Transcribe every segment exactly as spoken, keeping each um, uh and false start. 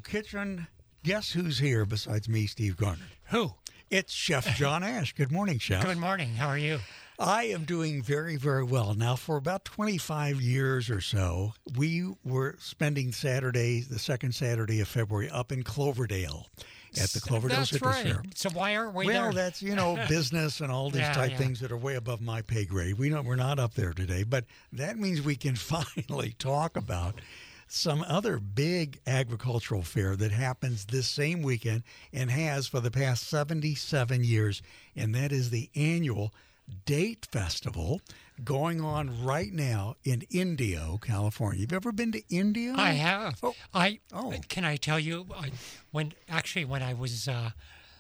Kitchen. Guess who's here besides me, Steve Garner? Who? It's Chef John Ash. Good morning, Chef. Good morning. How are you? I am doing very, very well. Now, for about twenty-five years or so, we were spending Saturday, the second Saturday of February, up in Cloverdale at the Cloverdale That's Citrus right. Fair. So why aren't we Well, there? that's, you know, business and all these Yeah, type yeah. things that are way above my pay grade. We know we're not up there today, but that means we can finally talk about some other big agricultural fair that happens this same weekend and has for the past seventy-seven years, and that is the annual Date Festival going on right now in Indio, California. You've ever been to Indio? I have. Oh. I Oh. Can I tell you? I, when actually when I was uh,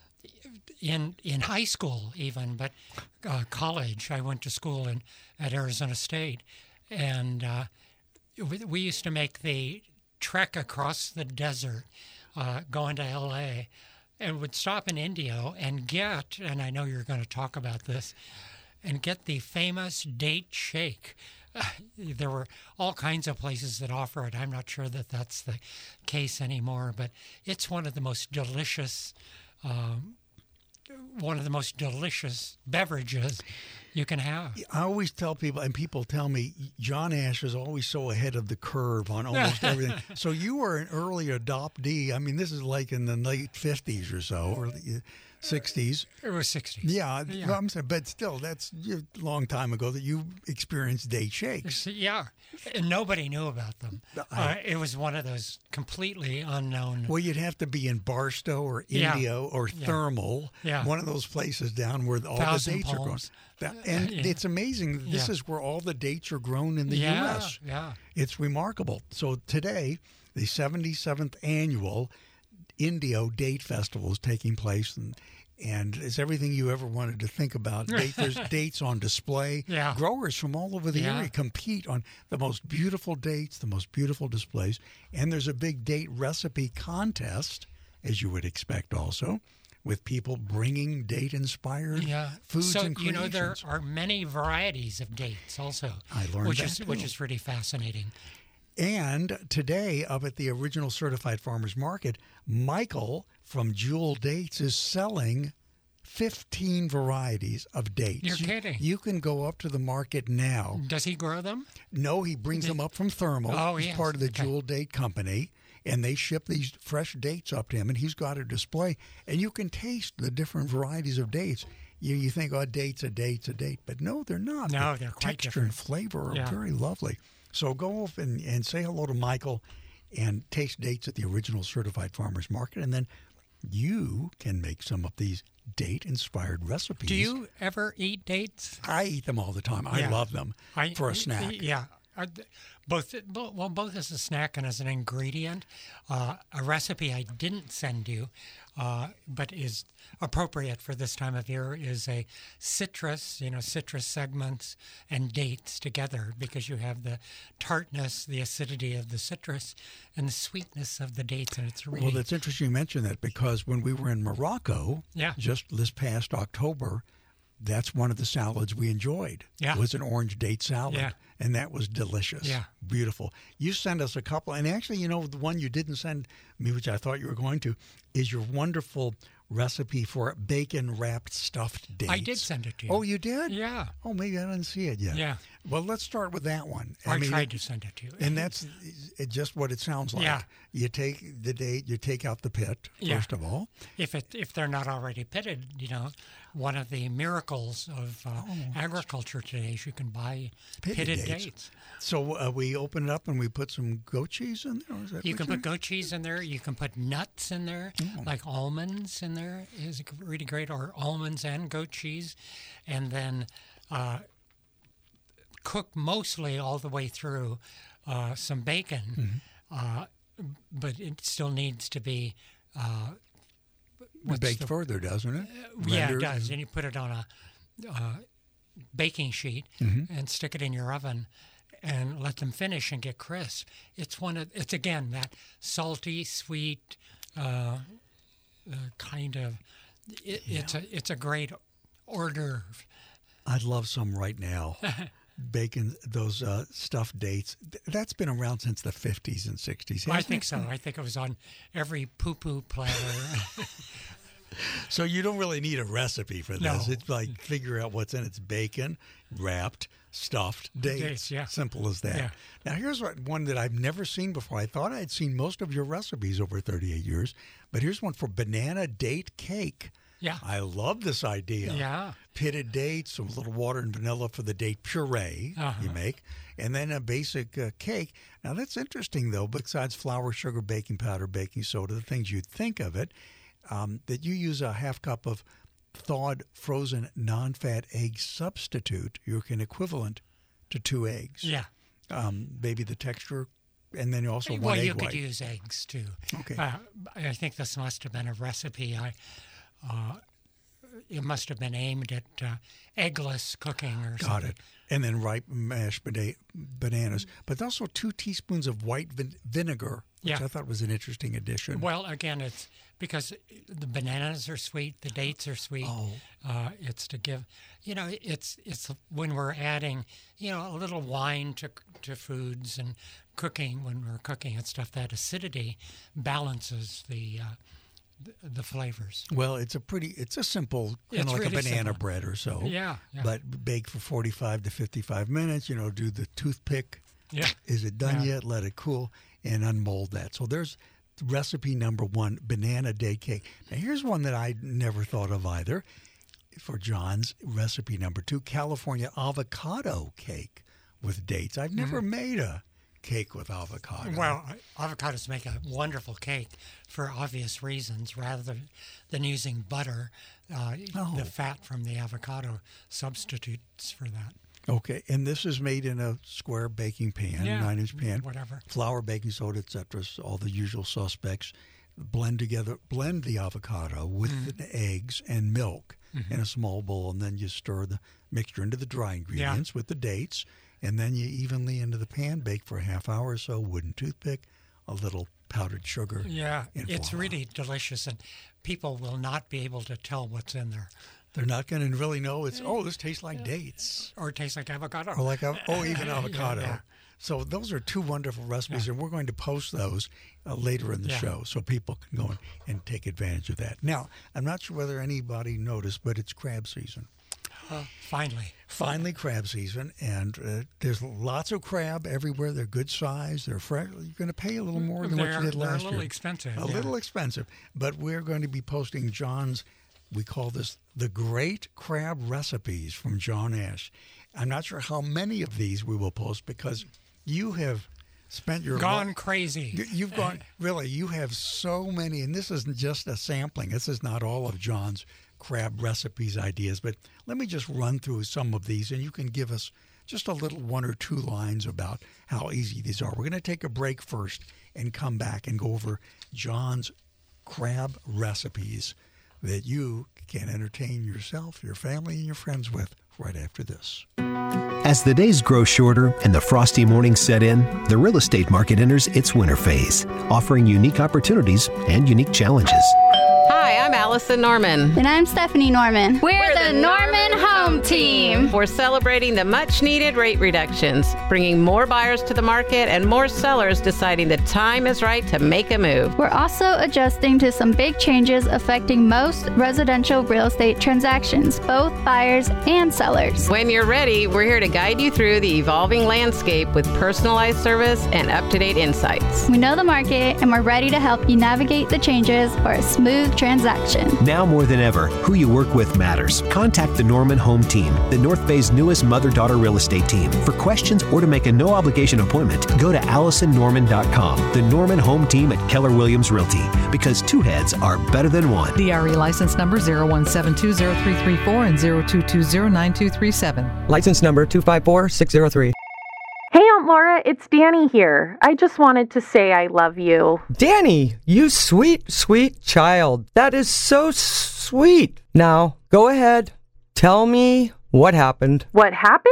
in in high school, even, but uh, college, I went to school in at Arizona State, and uh, we, we used to make the trek across the desert, uh, going to L A, and would stop in Indio and get. And I know you're going to talk about this. And get the famous date shake. Uh, there were all kinds of places that offer it. I'm not sure that that's the case anymore, but it's one of the most delicious, um, one of the most delicious beverages you can have. I always tell people, and people tell me, John Ash is always so ahead of the curve on almost everything. So you were an early adoptee. I mean, this is like in the late fifties or so, or sixties. It was sixties. Yeah, Yeah. well, I'm saying, but still, that's a long time ago that you experienced date shakes. Yeah, and nobody knew about them. I- Uh, it was one of those completely unknown. Well, you'd have to be in Barstow or Yeah. Indio or Yeah. Thermal, Yeah. one of those places down where all Thousand the dates are grown. Palms. That- And Yeah. it's amazing. This Yeah. is where all the dates are grown in the yeah, U S yeah. It's remarkable. So today, the seventy-seventh annual Indio Date Festival is taking place, and and it's everything you ever wanted to think about. Date, there's dates on display. Yeah. Growers from all over the Yeah. area compete on the most beautiful dates, the most beautiful displays, and there's a big date recipe contest, as you would expect also, with people bringing date-inspired Yeah. foods so, and you creations. know, there are many varieties of dates also. I learned which that is too. which is really fascinating. And today, up at the original Certified Farmers Market, Michael from Jewel Dates is selling fifteen varieties of dates. You're You- kidding. You can go up to the market now. Does he grow them? No, he brings them up from Thermal. Oh, he's yes. part of the Okay. Jewel Date Company, and they ship these fresh dates up to him, and he's got a display, and you can taste the different varieties of dates. You, you think, oh, a date's a date's a date, but no, they're not. No, The they're quite texture and different. flavor are Yeah. very lovely. So go up and, and say hello to Michael and taste dates at the original Certified Farmers Market, and then you can make some of these date-inspired recipes. Do you ever eat dates? I eat them all the time. I Yeah. love them I, for a snack. Yeah. Uh, Both, bo- well, both as a snack and as an ingredient. Uh, a recipe I didn't send you, uh, but is appropriate for this time of year, is a citrus, you know, citrus segments and dates together, because you have the tartness, the acidity of the citrus, and the sweetness of the dates, and it's really Well, that's interesting you mention that, because when we were in Morocco, Yeah. just this past October, that's one of the salads we enjoyed. Yeah. It was an orange date salad. Yeah. And that was delicious. Yeah. Beautiful. You sent us a couple, and actually, you know, the one you didn't send me, which I thought you were going to, is your wonderful recipe for bacon-wrapped stuffed dates. I did send it to you. Oh, you did? Yeah. Oh, maybe I didn't see it yet. Yeah. Well, let's start with that one. I, mean, tried to send it to you. and that's it, just what it sounds like. Yeah. You take the date, you take out the pit, Yeah. first of all. If it if they're not already pitted, you know, one of the miracles of uh, agriculture today is you can buy Pitted pitted, dates. dates. So uh, we open it up and we put some goat cheese in there? Or is that You what can put goat cheese in there. You can put nuts in there, Oh. like almonds in there is really great, or almonds and goat cheese, and then uh, cook mostly all the way through uh, some bacon, Mm-hmm. uh, but it still needs to be. Uh, what's baked the- further, doesn't it? Yeah, it Rendered does. and- And you put it on a uh, baking sheet Mm-hmm. and stick it in your oven and let them finish and get crisp. It's one of it's again that salty, sweet uh, uh, kind of. It, It's a it's a great hors d'oeuvre. I'd love some right now. bacon, those uh, stuffed dates. That's been around since the fifties and sixties. I think so. I think it was on every poo-poo platter. So you don't really need a recipe for this. No. It's like figure out what's in it. It's bacon, wrapped, stuffed dates. Dates, yeah. Simple as that. Yeah. Now here's what, one that I've never seen before. I thought I'd seen most of your recipes over thirty-eight years, but here's one for banana date cake. Yeah. I love this idea. Yeah. Pitted dates, some little water and vanilla for the date puree Uh-huh. you make, and then a basic uh, cake. Now that's interesting though. Besides flour, sugar, baking powder, baking soda, the things you'd think of it, um, that you use a half cup of thawed frozen non-fat egg substitute. You're an equivalent to two eggs. Yeah. Um, maybe the texture, and then also one well, egg you white. could use eggs too. Okay. Uh, I think this must have been a recipe. I, uh, it must have been aimed at uh, eggless cooking or Got something. it. And then ripe mashed bana- bananas, but also two teaspoons of white vin- vinegar, which Yeah. I thought was an interesting addition. Well, again, it's because the bananas are sweet, the dates are sweet. Oh. Uh, it's to give, you know, it's it's when we're adding, you know, a little wine to to foods and cooking when we're cooking and stuff. That acidity balances the uh, the, the flavors. Well, it's a pretty, it's a simple, kind It's of like really a banana simple. bread or so. Yeah, yeah. But bake for forty-five to fifty-five minutes, you know, do the toothpick. Yeah. Is it done Yeah. yet? Let it cool and unmold that. So there's recipe number one, banana date cake. Now here's one that I never thought of either for John's recipe number two, California avocado cake with dates. I've never made a cake with avocado. Well, avocados make a wonderful cake for obvious reasons. Rather than, than using butter, uh, Oh. the fat from the avocado substitutes for that. Okay, and this is made in a square baking pan, Yeah, nine-inch pan, whatever. flour, baking soda, et cetera, so all the usual suspects. Blend together, blend the avocado with Mm-hmm. the eggs and milk in a small bowl, and then you stir the mixture into the dry ingredients with the dates, and then you evenly into the pan, bake for a half hour or so, wooden toothpick, a little powdered sugar. Yeah, and it's voila. really delicious, and people will not be able to tell what's in there. They're not going to really know it's, oh, this tastes like dates. Or it tastes like avocado. Or like, a, oh, even avocado. yeah. So those are two wonderful recipes, and we're going to post those uh, later in the Yeah. show so people can go and, and take advantage of that. Now, I'm not sure whether anybody noticed, but it's crab season. Uh, finally. Finally, crab season, and uh, there's lots of crab everywhere. They're good size. They're fresh. You're going to pay a little more than They're, what you did they're last a little year. expensive. A yeah. little expensive, but we're going to be posting John's, we call this the Great Crab Recipes from John Ash. I'm not sure how many of these we will post because you have spent your Gone li- crazy. you- You've gone, really, you have so many, and this isn't just a sampling. This is not all of John's crab recipes ideas, but let me just run through some of these, and you can give us just a little one or two lines about how easy these are. We're going to take a break first and come back and go over John's crab recipes that you can entertain yourself, your family, and your friends with right after this. As the days grow shorter and the frosty mornings set in, the real estate market enters its winter phase, offering unique opportunities and unique challenges. Hi, I'm Allison Norman. And I'm Stephanie Norman. We're, We're the, the Norman, Norman Home Team. We're celebrating the much-needed rate reductions, bringing more buyers to the market and more sellers deciding the time is right to make a move. We're also adjusting to some big changes affecting most residential real estate transactions, both buyers and sellers. When you're ready, we're here to guide you through the evolving landscape with personalized service and up-to-date insights. We know the market and we're ready to help you navigate the changes for a smooth transaction. Now more than ever, who you work with matters. Contact the Norman Home Team, the North Bay's newest mother-daughter real estate team. For questions or to make a no-obligation appointment, go to allison norman dot com. The Norman Home Team at Keller Williams Realty, because two heads are better than one. D R E license number zero one seven two zero three three four and zero two two zero nine two three seven. License number two five four six zero three. Hey, Aunt Laura, it's Danny here. I just wanted to say I love you. Danny, you sweet, sweet child. That is so sweet. Now, go ahead. Tell me what happened. What happened?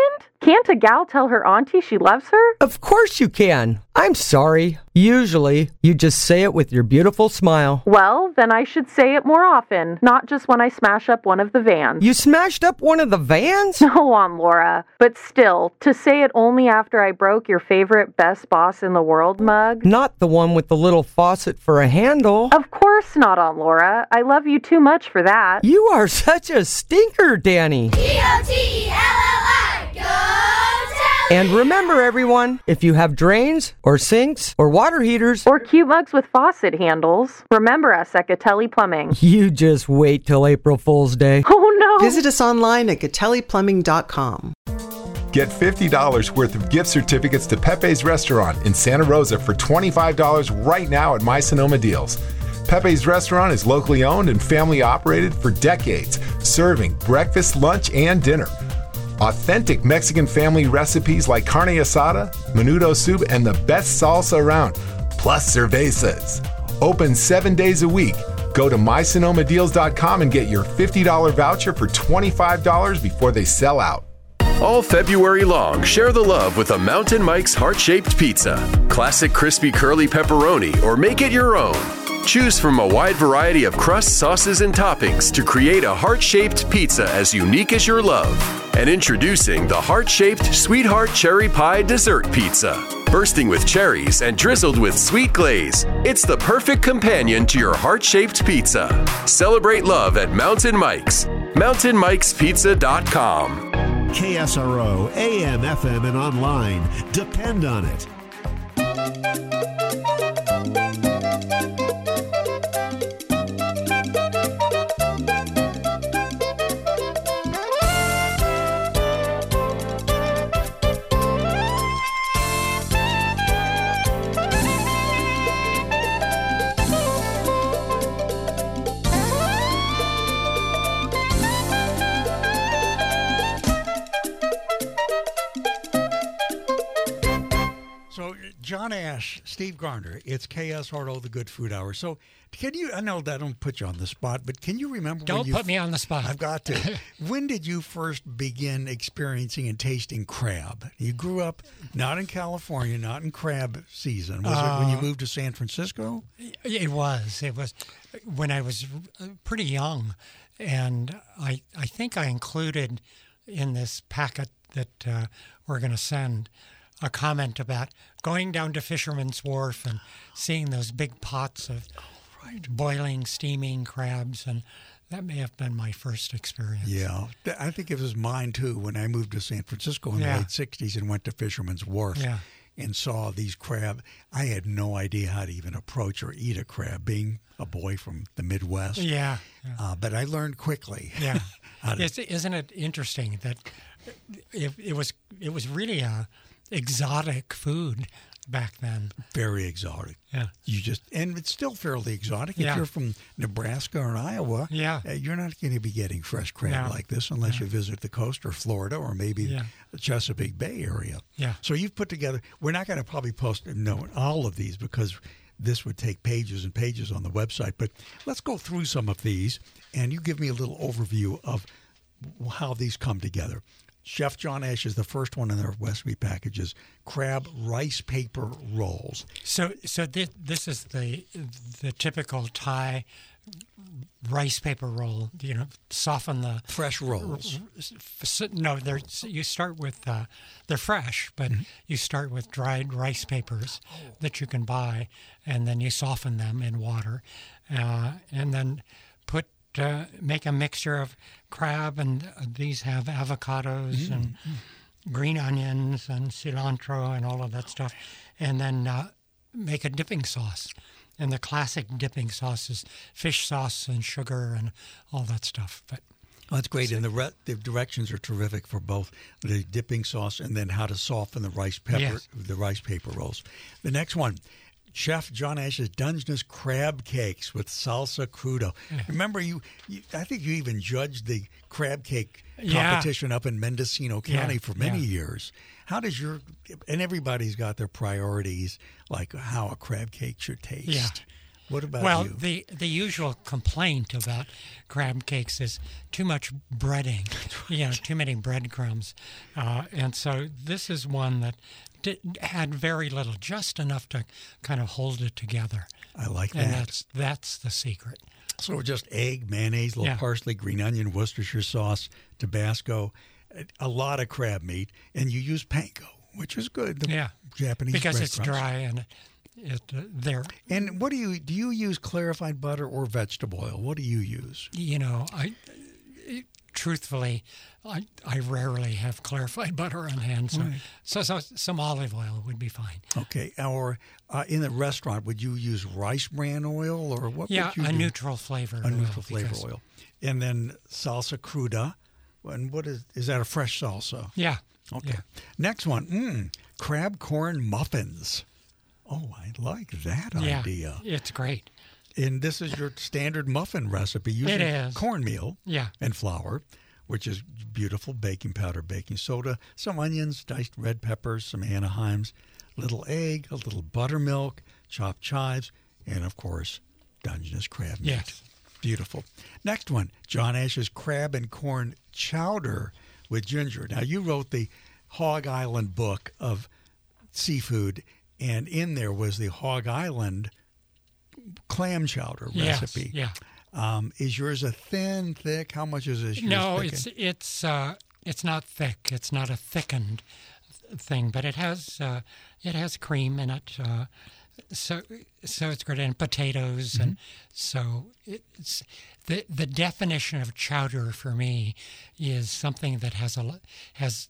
Can't a gal tell her auntie she loves her? Of course you can. I'm sorry. Usually, you just say it with your beautiful smile. Well, then I should say it more often, not just when I smash up one of the vans. You smashed up one of the vans? Go on, Laura. But still, to say it only after I broke your favorite Best Boss in the World mug? Not the one with the little faucet for a handle. Of course not, Aunt Laura. I love you too much for that. You are such a stinker, Danny. D O T E L L I, go Telly! And remember, everyone, if you have drains or sinks or water heaters or cute mugs with faucet handles, remember us at Gatelli Plumbing. You just wait till April Fool's Day. Oh, no. Visit us online at gatelli plumbing dot com. Get fifty dollars worth of gift certificates to Pepe's Restaurant in Santa Rosa for twenty-five dollars right now at My Sonoma Deals. Pepe's Restaurant is locally owned and family operated for decades, serving breakfast, lunch, and dinner. Authentic Mexican family recipes like carne asada, menudo soup, and the best salsa around, plus cervezas. Open seven days a week. Go to my sonoma deals dot com and get your fifty dollars voucher for twenty-five dollars before they sell out. All February long, share the love with a Mountain Mike's heart-shaped pizza. Classic crispy curly pepperoni or make it your own. Choose from a wide variety of crusts, sauces, and toppings to create a heart-shaped pizza as unique as your love. And introducing the heart-shaped Sweetheart Cherry Pie Dessert Pizza. Bursting with cherries and drizzled with sweet glaze, it's the perfect companion to your heart-shaped pizza. Celebrate love at Mountain Mike's. mountain mikes pizza dot com. K S R O, A M, F M, and online. Depend on it. John Ash, Steve Garner, it's K S R O, the Good Food Hour. So can you, I know that I don't put you on the spot, but can you remember Don't when you... put me on the spot. I've got to. When did you first begin experiencing and tasting crab? You grew up not in California, not in crab season. Was uh, it when you moved to San Francisco? It was. It was when I was pretty young. And I, I think I included in this packet that uh, we're going to send a comment about going down to Fisherman's Wharf and seeing those big pots of oh, right. boiling, steaming crabs, and that may have been my first experience. Yeah, I think it was mine too when I moved to San Francisco in yeah. the late sixties and went to Fisherman's Wharf yeah. and saw these crab. I had no idea how to even approach or eat a crab, being a boy from the Midwest. Yeah, yeah. Uh, but I learned quickly. Yeah, to... it's, isn't it interesting that it, it was it was really a exotic food back then. Very exotic. Yeah. You just and it's still fairly exotic. Yeah. If you're from Nebraska or Iowa, yeah. uh, you're not going to be getting fresh crab no. like this unless no. you visit the coast or Florida or maybe yeah. the Chesapeake Bay area. Yeah. So you've put together. We're not going to probably post no all of these because this would take pages and pages on the website. But let's go through some of these, and you give me a little overview of how these come together. Chef John Ash is the first one in their recipe packages, crab rice paper rolls. So so this, this is the the typical Thai rice paper roll, you know, soften the... Fresh rolls. No, they're, you start with, uh, they're fresh, but mm-hmm. you start with dried rice papers oh. that you can buy, and then you soften them in water, uh, and then put Uh, make a mixture of crab, and uh, these have avocados mm-hmm. and green onions and cilantro and all of that stuff, and then uh, make a dipping sauce. And the classic dipping sauce is fish sauce and sugar and all that stuff. But oh, that's great, and the, re- the directions are terrific for both the dipping sauce and then how to soften the rice pepper, yes. the rice paper rolls. The next one. Chef John Ash's Dungeness crab cakes with salsa crudo. Yeah. Remember, you, you, I think you even judged the crab cake competition yeah. up in Mendocino County yeah. for many yeah. years. How does your, and everybody's got their priorities, like how a crab cake should taste. Yeah. What about well, you? Well, the, the usual complaint about crab cakes is too much breading, you know, too many breadcrumbs. Uh, and so this is one that did, had very little, just enough to kind of hold it together. I like that. And that's, that's the secret. So just egg, mayonnaise, little Yeah. parsley, green onion, Worcestershire sauce, Tabasco, a lot of crab meat, and you use panko, which is good. The yeah, Japanese because it's breadcrumbs. dry and it uh, there. And what do you do? You use clarified butter or vegetable oil? What do you use? You know, I it, truthfully, I I rarely have clarified butter on hand, so Right. so, so some olive oil would be fine. Okay, or uh, in the restaurant, would you use rice bran oil or what? Yeah, would you a do? neutral flavor. A oil neutral flavor because- oil, and then salsa cruda. And what is is that? A fresh salsa? Yeah. Okay. Yeah. Next one, mm, crab corn muffins. Oh, I like that Yeah, idea. it's great. And this is your standard muffin recipe using It is. cornmeal Yeah. and flour, which is beautiful baking powder, baking soda, some onions, diced red peppers, some Anaheims, little egg, a little buttermilk, chopped chives, and of course, Dungeness crab meat. Yes. Beautiful. Next one, John Ash's crab and corn chowder with ginger. Now, you wrote the Hog Island book of seafood, and in there was the Hog Island clam chowder Yes, recipe. yeah. Um, is yours a thin, thick? How much is this? yours No, thickened? it's it's uh, it's not thick. It's not a thickened thing, but it has uh, it has cream in it. Uh, so so it's great, and potatoes, Mm-hmm. and so it's the the definition of chowder for me is something that has a lo- has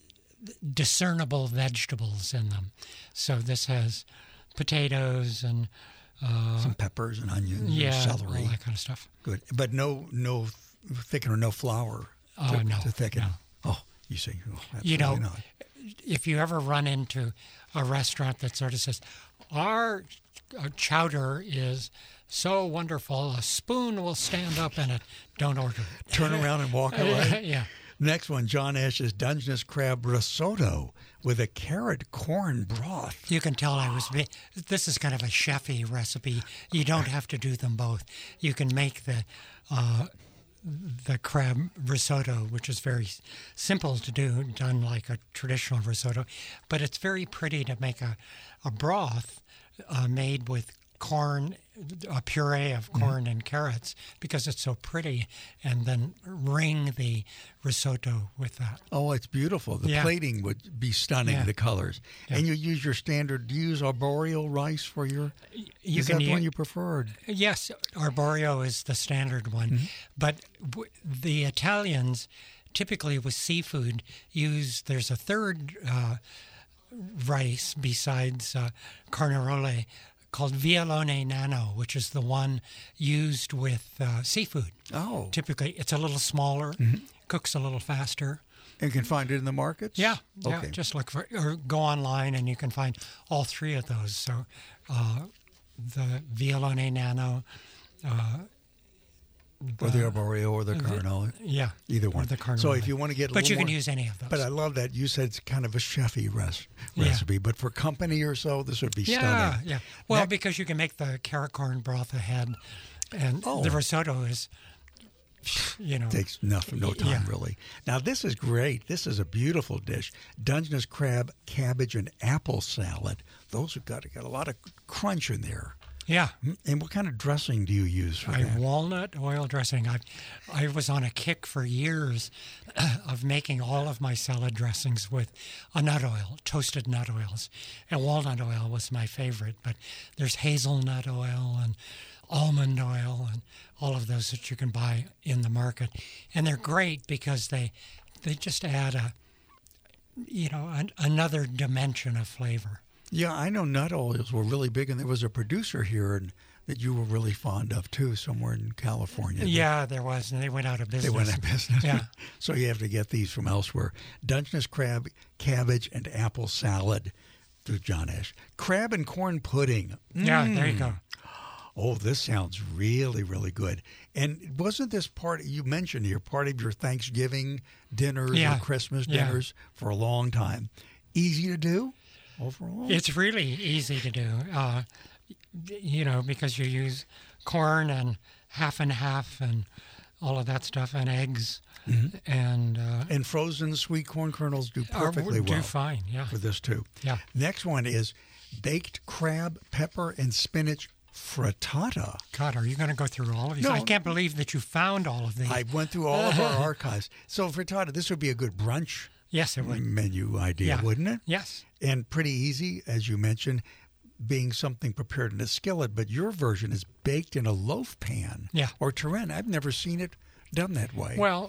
discernible vegetables in them. So this has potatoes and uh, some peppers and onions, yeah, and celery, all that kind of stuff. Good, but no, no thickener, no flour Oh, to, no, to thicken. no. Oh, you say, oh, absolutely You know, not. if you ever run into a restaurant that sort of says, our uh, chowder is so wonderful, a spoon will stand up in it, don't order it. Turn around and walk away. Yeah. Next one, John Ash's Dungeness crab risotto with a carrot corn broth. You can tell I was. Be- this is kind of a chefy recipe. You don't have to do them both. You can make the uh, the crab risotto, which is very simple to do, done like a traditional risotto, but it's very pretty to make a a broth uh, made with corn, a puree of corn mm-hmm. and carrots, because it's so pretty, and then ring the risotto with that. Oh, it's beautiful. The Yeah. plating would be stunning, Yeah. the colors. Yeah. And you use your standard, do you use arboreal rice for your, You is can that the one u- you preferred? Yes, arborio is the standard one, Mm-hmm. but w- the Italians typically with seafood use, there's a third uh, rice besides uh, carnarole called Violone Nano, which is the one used with uh, seafood. Oh. Typically, it's a little smaller, Mhm. cooks a little faster. And you can find it in the markets? Yeah, yeah. Okay. Just look for, or go online and you can find all three of those. So, uh, the Violone Nano, uh, Or the arboreal or the carnole. yeah, Either or one. the carnole. So if you want to get a but little you can more- use any of those. But I love that you said it's kind of a chefy res- Yeah. recipe. But for company or so, this would be yeah, stunning. yeah. Well, Next- because you can make the carrot corn broth ahead, and Oh. the risotto is, you know, takes nothing, no time yeah. really. Now this is great. This is a beautiful dish: Dungeness crab, cabbage, and apple salad. Those have got got a lot of crunch in there. Yeah. And what kind of dressing do you use for I that? walnut oil dressing. I, I was on a kick for years of making all of my salad dressings with a nut oil, toasted nut oils, and walnut oil was my favorite. But there's hazelnut oil and almond oil and all of those that you can buy in the market, and they're great because they they just add a you know an, another dimension of flavor. Yeah, I know nut oils were really big, and there was a producer here and, that you were really fond of too, somewhere in California. Yeah, there was, and they went out of business. They went out of business. Yeah. So you have to get these from elsewhere. Dungeness crab, cabbage, and apple salad through John Ash. Crab and corn pudding. Yeah, there you Mm. go. Oh, this sounds really, really good. And wasn't this part, you mentioned here, part of your Thanksgiving dinners Yeah. or Christmas Yeah. dinners for a long time? Easy to do overall? It's really easy to do. Uh, you know, because you use corn and half and half and all of that stuff, and eggs. Mm-hmm. And uh, and frozen sweet corn kernels do perfectly do well. fine, yeah. For this too. Yeah. Next one is baked crab, pepper, and spinach frittata. God, are you going to go through all of these? No. I can't believe that you found all of these. I went through all of our archives. So frittata, this would be a good brunch. Yes, it would. Menu idea, Yeah. wouldn't it? Yes. And pretty easy, as you mentioned, being something prepared in a skillet. But your version is baked in a loaf pan. Yeah. Or tureen. I've never seen it done that way. Well,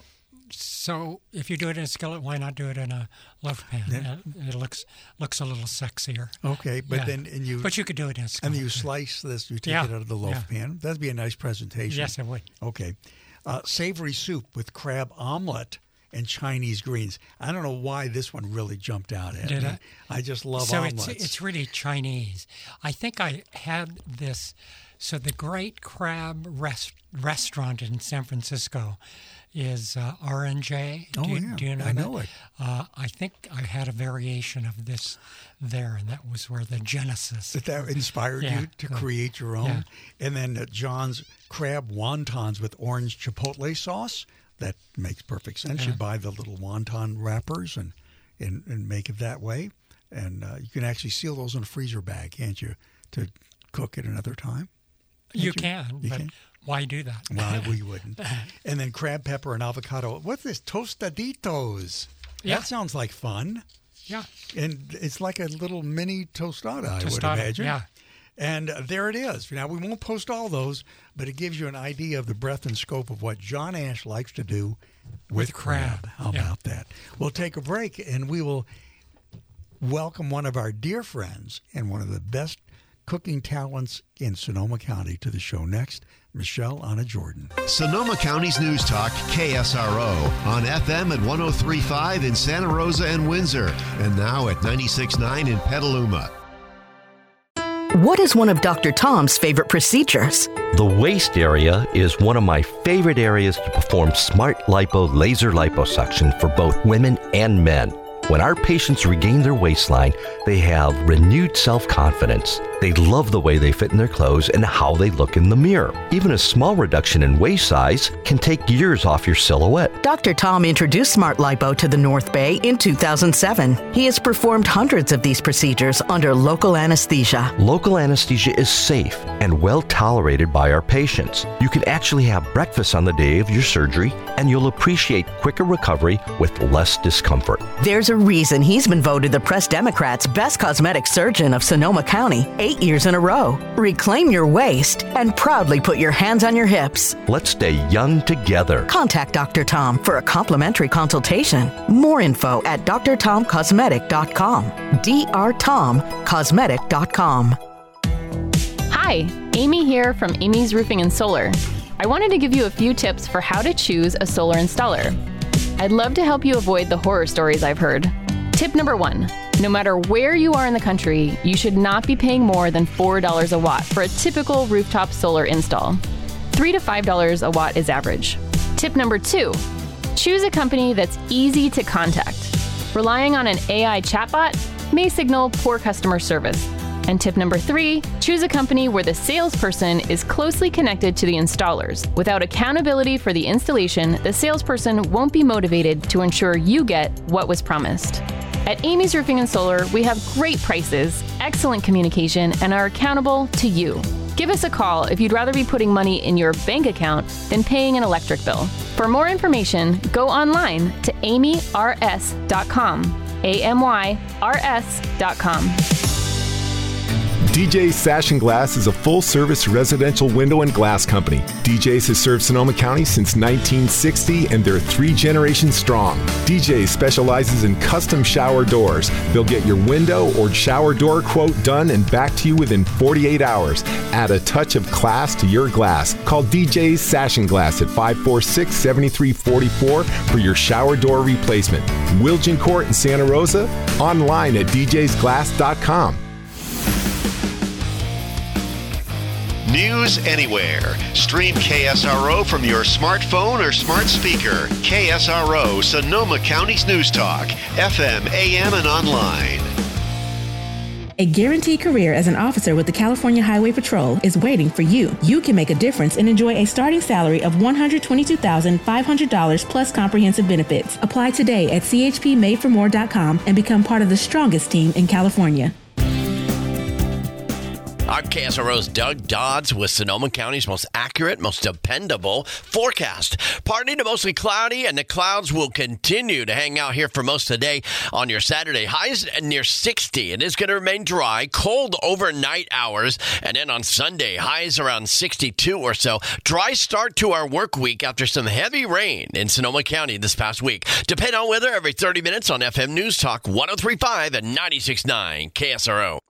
so if you do it in a skillet, why not do it in a loaf pan? Yeah. It, it looks looks a little sexier. Okay, but Yeah. then and you But you could do it in a skillet. and you slice this, you take Yeah. it out of the loaf Yeah. pan. That'd be a nice presentation. Yes, it would. Okay. Uh, savory soup with crab omelet and Chinese greens. I don't know why this one really jumped out at Did me. it? I just love so omelets. it's it's really Chinese. I think I had this. So the Great Crab rest, Restaurant in San Francisco is uh, R and J. Oh, do you, yeah. do you know I that? know it. Uh, I think I had a variation of this there, and that was where the genesis. That that inspired Yeah. you to Oh. create your own. Yeah. And then uh, John's crab wontons with orange chipotle sauce. That makes perfect sense. You Yeah. buy the little wonton wrappers and, and, and make it that way. And uh, you can actually seal those in a freezer bag, can't you, to cook at another time? You Can't can, You but can? why do that? Why we wouldn't. And then crab pepper and avocado. What's this? Tostaditos. Yeah. That sounds like fun. Yeah. And it's like a little mini tostada, I would Tostada, imagine. yeah. And uh, there it is. Now, we won't post all those, but it gives you an idea of the breadth and scope of what John Ash likes to do with, With crab. How Yeah. about that? We'll take a break, and we will welcome one of our dear friends and one of the best cooking talents in Sonoma County to the show next, Michelle Anna Jordan. Sonoma County's News Talk, K S R O, on F M at one oh three point five in Santa Rosa and Windsor, and now at ninety-six point nine in Petaluma. What is one of Doctor Tom's favorite procedures? The waist area is one of my favorite areas to perform smart lipo laser liposuction for both women and men. When our patients regain their waistline, they have renewed self-confidence. They love the way they fit in their clothes and how they look in the mirror. Even a small reduction in waist size can take years off your silhouette. Doctor Tom introduced Smart Lipo to the North Bay in two thousand seven. He has performed hundreds of these procedures under local anesthesia. Local anesthesia is safe and well tolerated by our patients. You can actually have breakfast on the day of your surgery, and you'll appreciate quicker recovery with less discomfort. There's a reason he's been voted the Press Democrat's best cosmetic surgeon of Sonoma County eight years in a row. Reclaim your waist and proudly put your hands on your hips. Let's stay young together. Contact Doctor Tom for a complimentary consultation. More info at d r tom cosmetic dot com. d r tom cosmetic dot com. Hi, Amy here from Amy's Roofing and Solar. I wanted to give you a few tips for how to choose a solar installer. I'd love to help you avoid the horror stories I've heard. Tip number one, no matter where you are in the country, you should not be paying more than four dollars a watt for a typical rooftop solar install. three to five dollars a watt is average. Tip number two, choose a company that's easy to contact. Relying on an A I chatbot may signal poor customer service. And tip number three, choose a company where the salesperson is closely connected to the installers. Without accountability for the installation, the salesperson won't be motivated to ensure you get what was promised. At Amy's Roofing and Solar, we have great prices, excellent communication, and are accountable to you. Give us a call if you'd rather be putting money in your bank account than paying an electric bill. For more information, go online to amy r s dot com. A M Y R S dot com. D J's Sash and Glass is a full-service residential window and glass company. D J's has served Sonoma County since nineteen sixty, and they're three generations strong. D J's specializes in custom shower doors. They'll get your window or shower door quote done and back to you within forty-eight hours. Add a touch of class to your glass. Call D J's Sash and Glass at five four six, seven three four four for your shower door replacement. Wilgin Court in Santa Rosa, online at d j's glass dot com. News anywhere. Stream K S R O from your smartphone or smart speaker. K S R O, Sonoma County's News Talk, F M, A M, and online. A guaranteed career as an officer with the California Highway Patrol is waiting for you. You can make a difference and enjoy a starting salary of one hundred twenty-two thousand five hundred dollars plus comprehensive benefits. Apply today at c h p made for more dot com and become part of the strongest team in California. I'm K S R O's Doug Dodds with Sonoma County's most accurate, most dependable forecast. Partly to mostly cloudy, and the clouds will continue to hang out here for most of the day on your Saturday. Highs near sixty. It is going to remain dry, cold overnight hours, and then on Sunday, highs around sixty-two or so. Dry start to our work week after some heavy rain in Sonoma County this past week. Depend on weather every thirty minutes on F M News Talk one oh three point five and ninety-six point nine K S R O.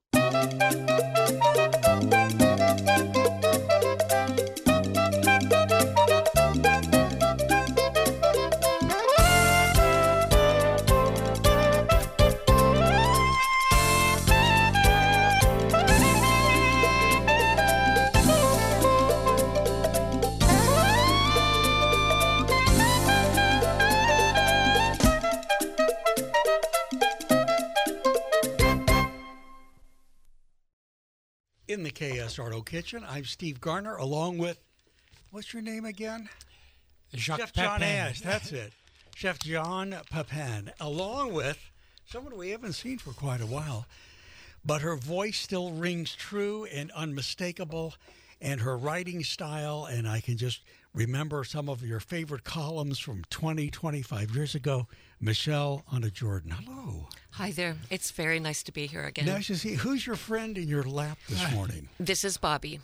In the K S R O kitchen, I'm Steve Garner, along with, what's your name again? Jacques Chef John Pepin. Ash, that's it. Chef John Pepin, along with someone we haven't seen for quite a while, but her voice still rings true and unmistakable, and her writing style, and I can just remember some of your favorite columns from twenty, twenty-five years ago. Michelle Anna Jordan, hello. Hi there. It's very nice to be here again. Nice to see you. Who's your friend in your lap this morning? This is Bobby.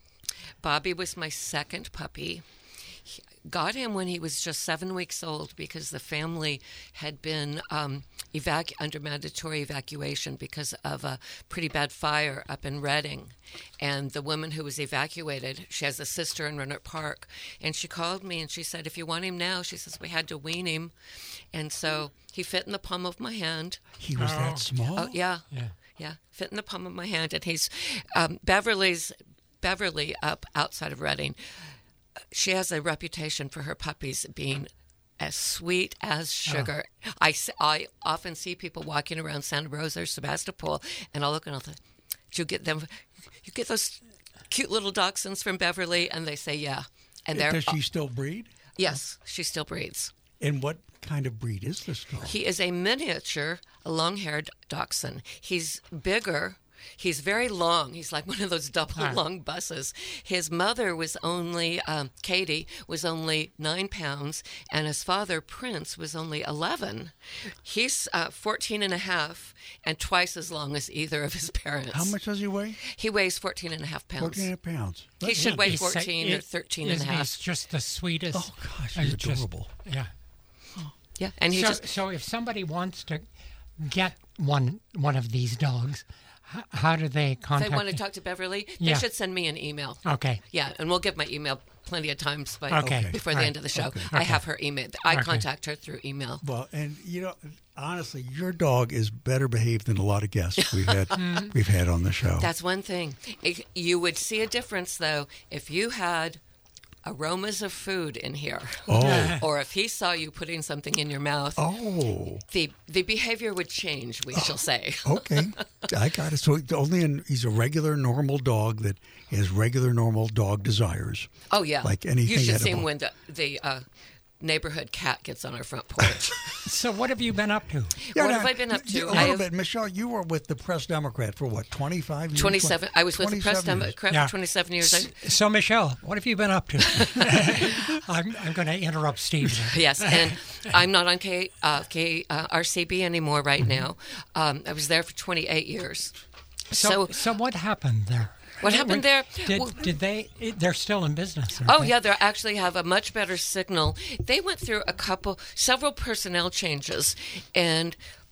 Bobby was my second puppy. He- Got him when he was just seven weeks old because the family had been um, evac- under mandatory evacuation because of a pretty bad fire up in Redding. And the woman who was evacuated, she has a sister in Renner Park, and she called me and she said, if you want him now, she says, we had to wean him. And so he fit in the palm of my hand. He was that small? Oh, yeah. Yeah. Yeah, fit in the palm of my hand. And he's um, Beverly's, Beverly up outside of Redding. She has a reputation for her puppies being as sweet as sugar. Oh. I, I often see people walking around Santa Rosa or Sebastopol, and I'll look and I'll think, do you get them? You get those cute little dachshunds from Beverly? And they say, yeah. And they're, Does she still breed? Yes, she still breeds. And what kind of breed is this dog? He is a miniature, long-haired dachshund. He's bigger. He's very long. He's like one of those double Ah. long buses. His mother was only, um, Katie, was only nine pounds, and his father, Prince, was only eleven. He's uh, fourteen and a half and twice as long as either of his parents. How much does he weigh? He weighs fourteen and a half pounds. fourteen and a half pounds. He should weigh He's- fourteen or it- thirteen and a isn't half. He's just the sweetest. Oh, gosh, uh, he's just- adorable. yeah. Yeah, and he so, just so if somebody wants to get one one of these dogs, h- how do they If contact? they want to you? talk to Beverly, they Yeah. should send me an email. Okay. Yeah, and we'll give my email plenty of times by, Okay. before the All right. end of the show. Okay. I Okay. have her email. I Okay. contact her through email. Well, and you know, honestly, your dog is better behaved than a lot of guests we've had we've had on the show. That's one thing. It- you would see a difference, though, if you had aromas of food in here. Oh. Or if he saw you putting something in your mouth. Oh. The the behavior would change, we shall say. Okay, I got it. So it's only an, he's a regular, normal dog that has regular, normal dog desires. Oh, yeah. Like anything You should edible. see him when the, the uh, neighborhood cat gets on our front porch. So what have you been up to? Yeah, what now, have I been up to? A I little have bit, Michelle. You were with the Press Democrat for what, twenty-five years? twenty-seven. I was with the Press twenty-seven years. Democrat Yeah. for twenty-seven years. I, So Michelle, what have you been up to? I'm, I'm going to interrupt Steve. there. Yes, and I'm not on K, uh, K uh, R C B anymore right Mm-hmm. now. Um, I was there for twenty-eight years. So, so what happened there? What happened there? Did, Well- did they? They're still in business. aren't Oh they? yeah, they actually have a much better signal. They went through a couple, several personnel changes, and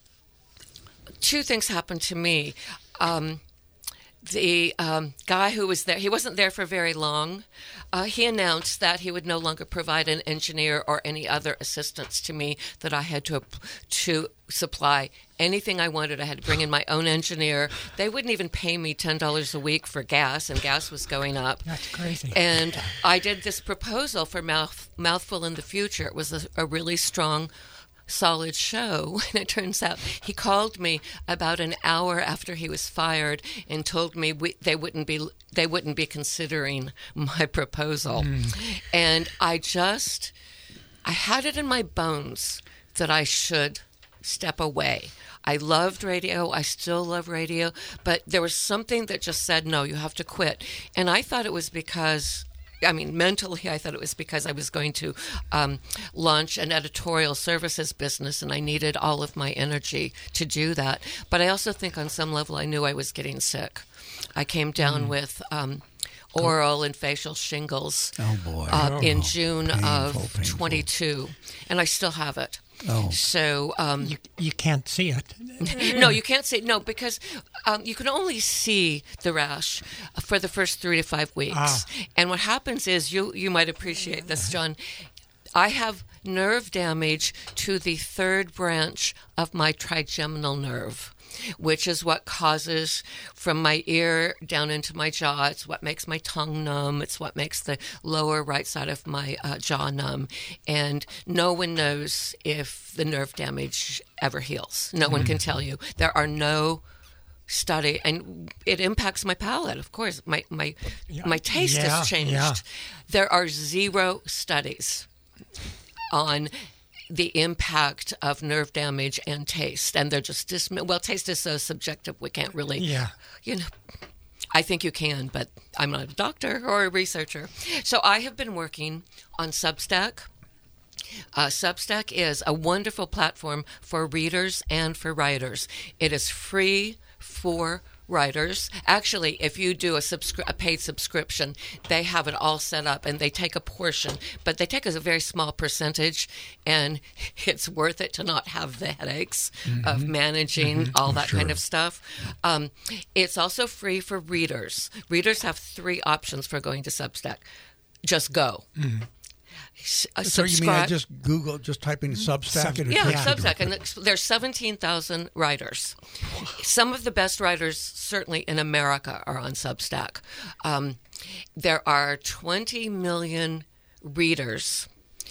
two things happened to me. Um, the um, guy who was there, he wasn't there for very long. Uh, he announced that he would no longer provide an engineer or any other assistance to me, that I had to to supply anything I wanted. I had to bring in my own engineer. They wouldn't even pay me ten dollars a week for gas, and gas was going up. That's crazy. And I did this proposal for Mouth, Mouthful in the Future. It was a, a really strong solid show. And it turns out he called me about an hour after he was fired and told me we, they wouldn't be they wouldn't be considering my proposal. Mm. And I just I had it in my bones that I should step away. I loved radio. I still love radio, but there was something that just said, no, you have to quit. And I thought it was because I mean, mentally, I thought it was because I was going to um, launch an editorial services business, and I needed all of my energy to do that. But I also think on some level I knew I was getting sick. I came down mm. with um, oral and facial shingles oh, boy. Uh, oh, in June painful, of painful. twenty-two, and I still have it. Oh. So um, you, you can't see it. No, you can't see it. No, because um, you can only see the rash for the first three to five weeks. Ah. And what happens is, you, you might appreciate this, John, I have nerve damage to the third branch of my trigeminal nerve, which is what causes from my ear down into my jaw. It's what makes my tongue numb. It's what makes the lower right side of my uh, jaw numb. And no one knows if the nerve damage ever heals. No mm-hmm. one can tell you. There are no study, and it impacts my palate, of course. My my yeah. my taste yeah, has changed. Yeah. There are zero studies on the impact of nerve damage and taste, and they're just dismi- well, taste is so subjective. We can't really, yeah. you know. I think you can, but I'm not a doctor or a researcher. So I have been working on Substack. Uh, Substack is a wonderful platform for readers and for writers. It is free for writers. Actually, if you do a, subscri- a paid subscription, they have it all set up, and they take a portion, but they take a very small percentage, and it's worth it to not have the headaches mm-hmm. of managing mm-hmm. all that sure. kind of stuff. Um, it's also free for readers. Readers have three options for going to Substack. Just go. Mm-hmm. Uh, so you mean I just Google, just type in Substack? And yeah, Substack. And there's seventeen thousand writers. Some of the best writers, certainly in America, are on Substack. Um, there are twenty million readers,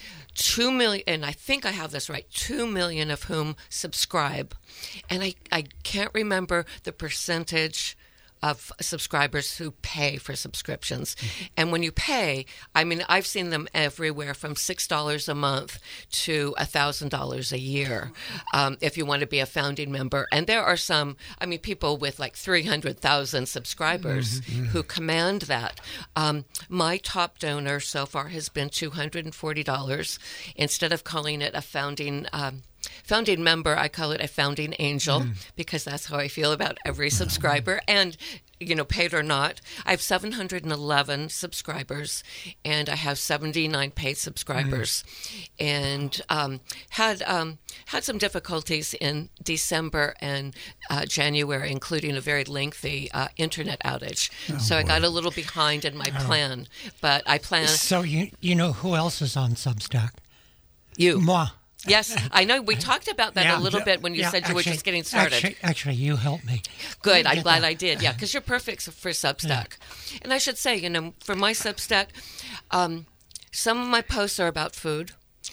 two million, and I think I have this right, two million of whom subscribe. And I, I can't remember the percentage of subscribers who pay for subscriptions. Mm-hmm. And when you pay, I mean, I've seen them everywhere from six dollars a month to one thousand dollars a year um, if you want to be a founding member. And there are some, I mean, people with like three hundred thousand subscribers mm-hmm. who command that. Um, my top donor so far has been two hundred forty dollars. Instead of calling it a founding um Founding member, I call it a founding angel mm. because that's how I feel about every subscriber. And, you know, paid or not, I have seven hundred eleven subscribers, and I have seventy-nine paid subscribers. Mm. And um, had um, had some difficulties in December and uh, January, including a very lengthy uh, internet outage. Oh, so boy. I got a little behind in my oh. plan, but I plan. So you you know who else is on Substack? You. Moi. Yes, I know. We talked about that yeah, a little bit when you yeah, said you actually, were just getting started. Actually, actually you helped me. Good. I'm glad that. I did. Yeah, because you're perfect for Substack. Yeah. And I should say, you know, for my Substack, um, some of my posts are about food.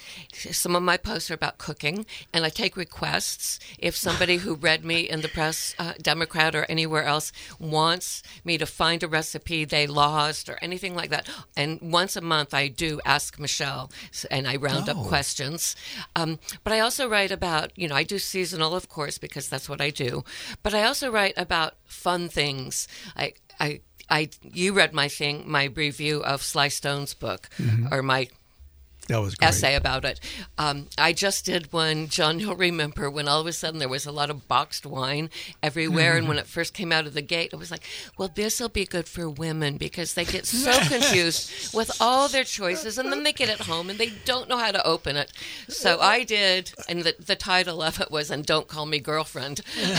Some of my posts are about cooking, and I take requests. If somebody who read me in the Press, uh, Democrat, or anywhere else wants me to find a recipe they lost or anything like that, and once a month I do Ask Michelle, and I round oh. up questions. Um, but I also write about, you know, I do seasonal, of course, because that's what I do. But I also write about fun things. I, I, I, you read my thing, my review of Sly Stone's book, mm-hmm. or my That was great. essay about it. Um, I just did one, John, you'll remember, when all of a sudden there was a lot of boxed wine everywhere. Mm-hmm. And when it first came out of the gate, it was like, well, this will be good for women because they get so confused with all their choices. And then they get it home and they don't know how to open it. So I did, and the, the title of it was, and Don't Call Me Girlfriend.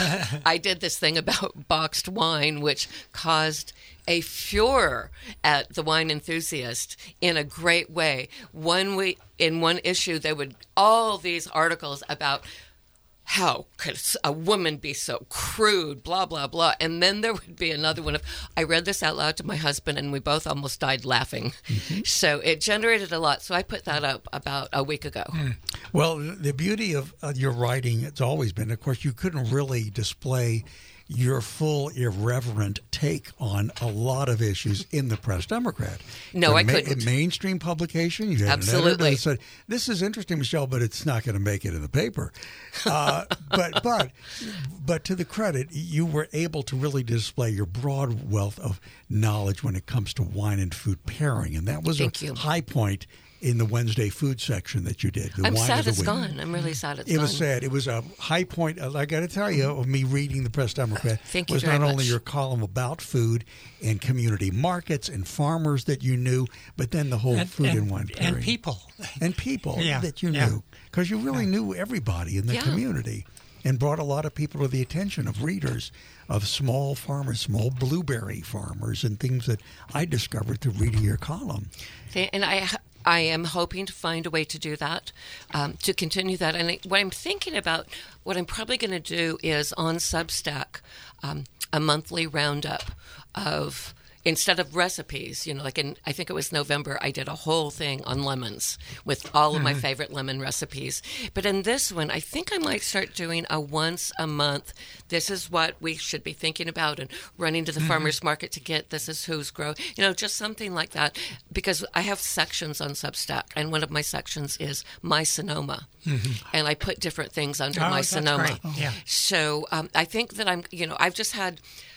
I did this thing about boxed wine, which caused a furor at the wine enthusiast in a great way. One week, in one issue, there would all these articles about how could a woman be so crude, blah, blah, blah. And then there would be another one of, I read this out loud to my husband, and we both almost died laughing. Mm-hmm. So it generated a lot. So I put that up about a week ago. Mm. Well, the beauty of uh, your writing, it's always been, of course, you couldn't really display your full irreverent take on a lot of issues in the Press Democrat. No, a I ma- couldn't. A mainstream publication. You had Absolutely. An editor that said, this is interesting, Michelle, but it's not going to make it in the paper. Uh, but but but to the credit, you were able to really display your broad wealth of knowledge when it comes to wine and food pairing, and that was Thank a you. high point in the Wednesday food section that you did. The I'm wine sad of the it's week. gone. I'm really sad it's It gone. was sad. It was a high point, uh, I got to tell you, of me reading the Press Democrat. Thank you was very not only much. your column about food and community markets and farmers that you knew, but then the whole And- food and- and wine pairing. and people. And people Yeah, that you yeah. knew. Because you really knew everybody in the Yeah. community and brought a lot of people to the attention of readers of small farmers, small blueberry farmers, and things that I discovered through reading your column. And I I am hoping to find a way to do that, um, to continue that. And I, what I'm thinking about, what I'm probably going to do is on Substack, um, a monthly roundup of, instead of recipes, you know, like in, I think it was November, I did a whole thing on lemons with all of my Mhm. favorite lemon recipes. But in this one, I think I might start doing a once a month, this is what we should be thinking about, and running to the Mhm. farmer's market to get, this is who's grow, you know, just something like that. Because I have sections on Substack, and one of my sections is My Sonoma. Mhm. And I put different things under Oh, My that's Sonoma. great. Yeah. So um, I think that I'm, you know, I've just had,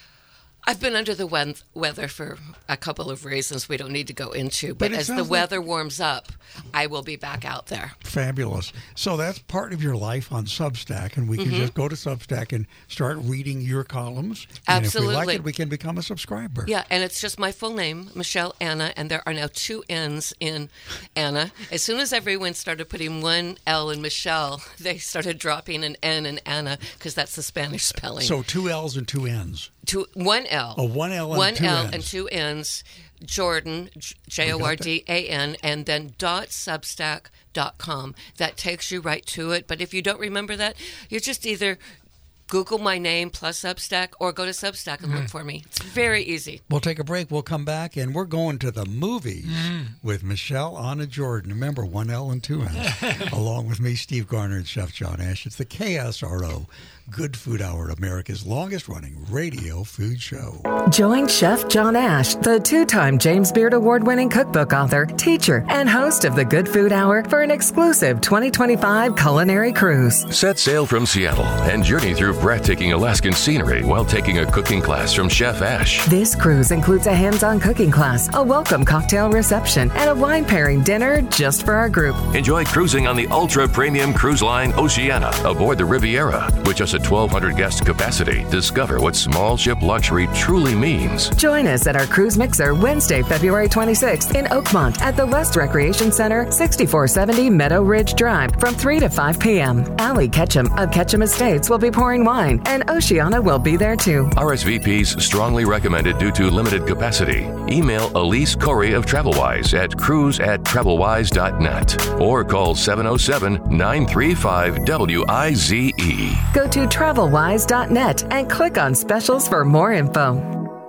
I've been under the wen- weather for a couple of reasons we don't need to go into. But, But it as the sounds like- weather warms up, I will be back out there. Fabulous. So that's part of your life on Substack, and we can Mhm. just go to Substack and start reading your columns. And if we like Absolutely. it, we can become a subscriber. Yeah, and it's just my full name, Michelle Anna, and there are now two N's in Anna. As soon as everyone started putting one L in Michelle, they started dropping an N in Anna because that's the Spanish spelling. So two L's and two N's. Two, one L. Oh, one L and one two L N's. and two N's. Jordan, J O R D A N, and then dot substack dot com. That takes you right to it. But if you don't remember that, you just either Google my name plus Substack or go to Substack and Mm. look for me. It's very easy. We'll take a break. We'll come back, and we're going to the movies Mm. with Michelle Anna Jordan. Remember, one L and two N's. Along with me, Steve Garner, and Chef John Ash. It's the K S R O Good Food Hour, America's longest-running radio food show. Join Chef John Ash, the two-time James Beard Award-winning cookbook author, teacher, and host of the Good Food Hour for an exclusive twenty twenty-five culinary cruise. Set sail from Seattle and journey through breathtaking Alaskan scenery while taking a cooking class from Chef Ash. This cruise includes a hands-on cooking class, a welcome cocktail reception, and a wine pairing dinner just for our group. Enjoy cruising on the ultra-premium cruise line Oceana aboard the Riviera. With just a twelve hundred guest capacity, discover what small ship luxury truly means. Join us at our cruise mixer Wednesday, February twenty-sixth in Oakmont at the West Recreation Center, sixty-four seventy Meadow Ridge Drive from three to five p.m. Allie Ketchum of Ketchum Estates will be pouring wine, and Oceana will be there too. R S V Ps strongly recommended due to limited capacity. Email Elise Corey of TravelWise at cruise at travelwise dot net or call seven oh seven, nine three five, W I Z E. Go to travelwise dot net and click on specials for more info.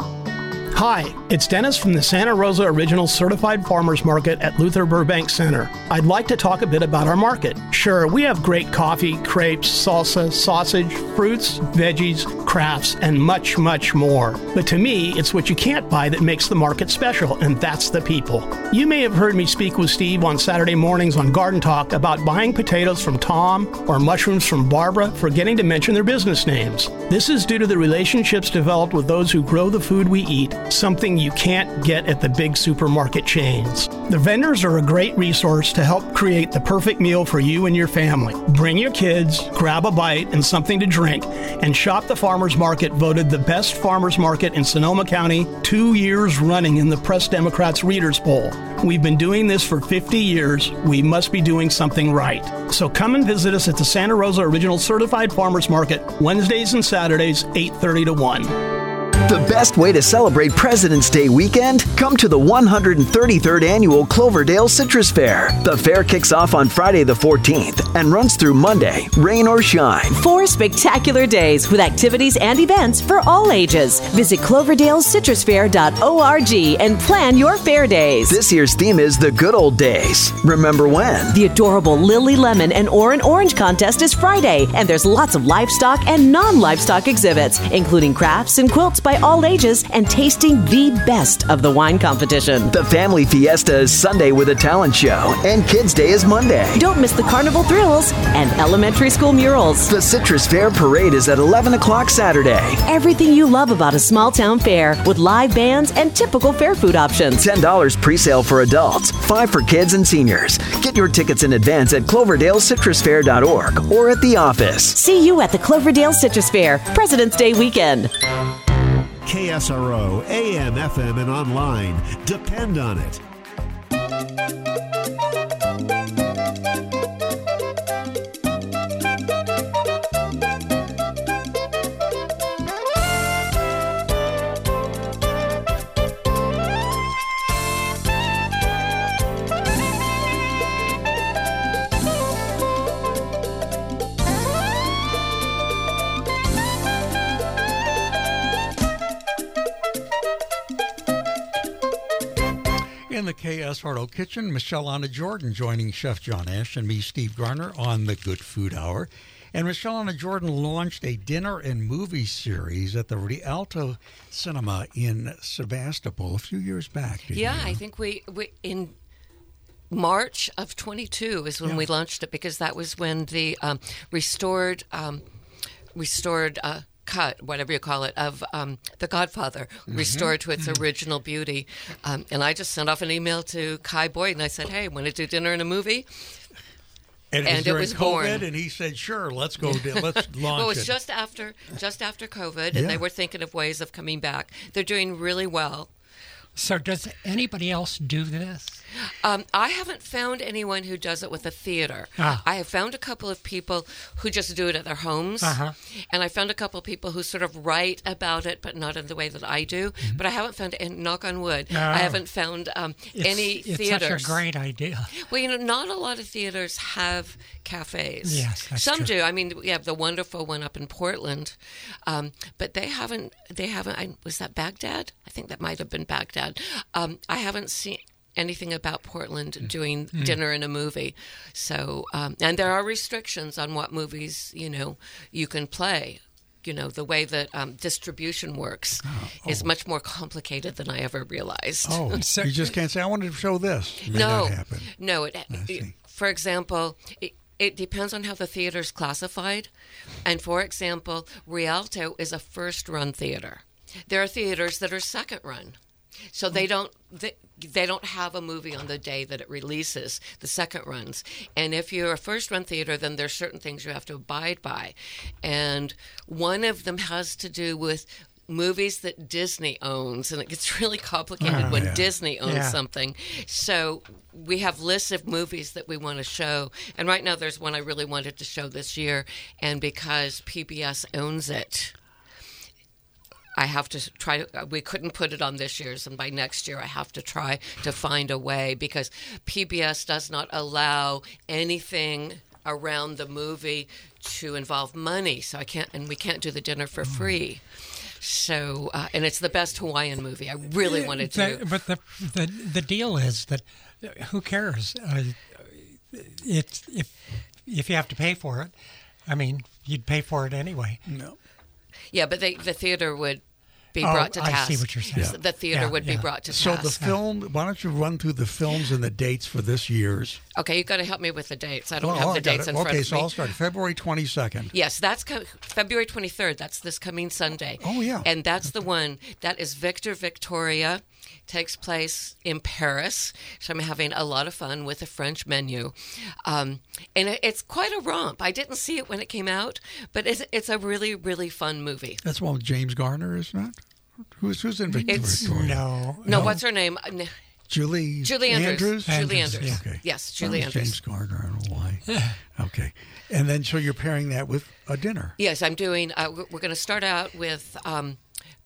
Hi, it's Dennis from the Santa Rosa Original Certified Farmers Market at Luther Burbank Center. I'd like to talk a bit about our market. Sure, we have great coffee, crepes, salsa, sausage, fruits, veggies, crafts, and much, much more. But to me, it's what you can't buy that makes the market special, and that's the people. You may have heard me speak with Steve on Saturday mornings on Garden Talk about buying potatoes from Tom or mushrooms from Barbara, forgetting to mention their business names. This is due to the relationships developed with those who grow the food we eat, something you can't get at the big supermarket chains. The vendors are a great resource to help create the perfect meal for you and your family. Bring your kids, grab a bite and something to drink, and shop the Farmers Market, voted the best farmers market in Sonoma County two years running in the Press Democrats Readers Poll. We've been doing this for fifty years. We must be doing something right. So come and visit us at the Santa Rosa Original Certified Farmers Market, Wednesdays and Saturdays, eight thirty to one. The best way to celebrate President's Day weekend? Come to the one hundred thirty-third Annual Cloverdale Citrus Fair. The fair kicks off on Friday the fourteenth and runs through Monday, rain or shine. Four spectacular days with activities and events for all ages. Visit cloverdale citrus fair dot org and plan your fair days. This year's theme is the good old days. Remember when? The adorable Lily Lemon and Orin Orange contest is Friday, and there's lots of livestock and non-livestock exhibits, including crafts and quilts by all ages and tasting the best of the wine competition. The Family Fiesta is Sunday with a talent show, and Kids Day is Monday. Don't miss the carnival thrills and elementary school murals. The Citrus Fair Parade is at eleven o'clock Saturday. Everything you love about a small town fair with live bands and typical fair food options. ten dollars pre-sale for adults, five dollars for kids and seniors. Get your tickets in advance at cloverdale citrus fair dot org or at the office. See you at the Cloverdale Citrus Fair, President's Day weekend. K S R O, A M, F M, and online. Depend on it. In the K S R O kitchen, Michelle Anna Jordan joining Chef John Ash and me, Steve Garner, on the Good Food Hour. And Michelle Anna Jordan launched a dinner and movie series at the Rialto Cinema in Sebastopol a few years back. Yeah, you know? I think we, we in March of twenty-two is when Yeah. we launched it, because that was when the um, restored um, restored uh, cut, whatever you call it, of um, The Godfather, Mm-hmm. restored to its original beauty. Um, and I just sent off an email to Kai Boyd and I said, hey, want to do dinner and a movie? And it was And it during was COVID, born. and he said, sure, let's go, do, let's launch well, it was it. just after, just after COVID, and Yeah. they were thinking of ways of coming back. They're doing really well. So does anybody else do this? Um, I haven't found anyone who does it with a theater. Ah. I have found a couple of people who just do it at their homes. Uh-huh. And I found a couple of people who sort of write about it, but not in the way that I do. Mm-hmm. But I haven't found, and knock on wood, No. I haven't found um, It's, any it's theaters. such a great idea. Well, you know, not a lot of theaters have cafes. Yes, that's Some true. do. I mean, we have the wonderful one up in Portland, um, but they haven't. They haven't. I, was that Baghdad? I think that might have been Baghdad. Um, I haven't seen anything about Portland doing Mm. dinner and a movie. So, um, and there are restrictions on what movies, you know, you can play. You know, the way that um, distribution works oh. is much more complicated than I ever realized. Oh, you just can't say, I wanted to show this. It may no, not happen. no. It, I see. for example, it, it depends on how the theater is classified. And for example, Rialto is a first-run theater. There are theaters that are second-run. So they don't they, they don't have a movie on the day that it releases, the second runs. And if you're a first run theater, then there's certain things you have to abide by. And one of them has to do with movies that Disney owns, and it gets really complicated Oh, when yeah. Disney owns Yeah. something. So we have lists of movies that we want to show, and right now there's one I really wanted to show this year, and because P B S owns it, I have to try to, we couldn't put it on this year's, and by next year I have to try to find a way, because P B S does not allow anything around the movie to involve money. So I can't, and we can't do the dinner for free. So, uh, and it's the best Hawaiian movie. I really wanted to. The- but the, the the deal is that uh, who cares? Uh, it's if if you have to pay for it. I mean, you'd pay for it anyway. No. Yeah, but they, the theater would be Oh, brought to I task. see what you're saying. So the theater Yeah, would be yeah. brought to So task. the film, why don't you run through the films and the dates for this year's? Okay, you've got to help me with the dates. I don't Oh, have I the got dates it. in front Okay, of so me. I'll start February twenty-second. Yes, that's co- February twenty-third. That's this coming Sunday. Oh, yeah. And that's the one. That is Victor Victoria. Takes place in Paris. So I'm having a lot of fun with a French menu. Um, and it, it's quite a romp. I didn't see it when it came out, but it's, it's a really, really fun movie. That's one with James Garner, isn't it? Who's, who's in Victor It's- Victoria? No. No, what's her name? Uh, n- Julie, Julie Andrews. Julie Andrews, Andrews. Okay. Yes, Well, Julie it's Andrews. James Garner, I don't know why. Okay. And then, so you're pairing that with a dinner. Yes, I'm doing, uh, we're- we're going to start out with um,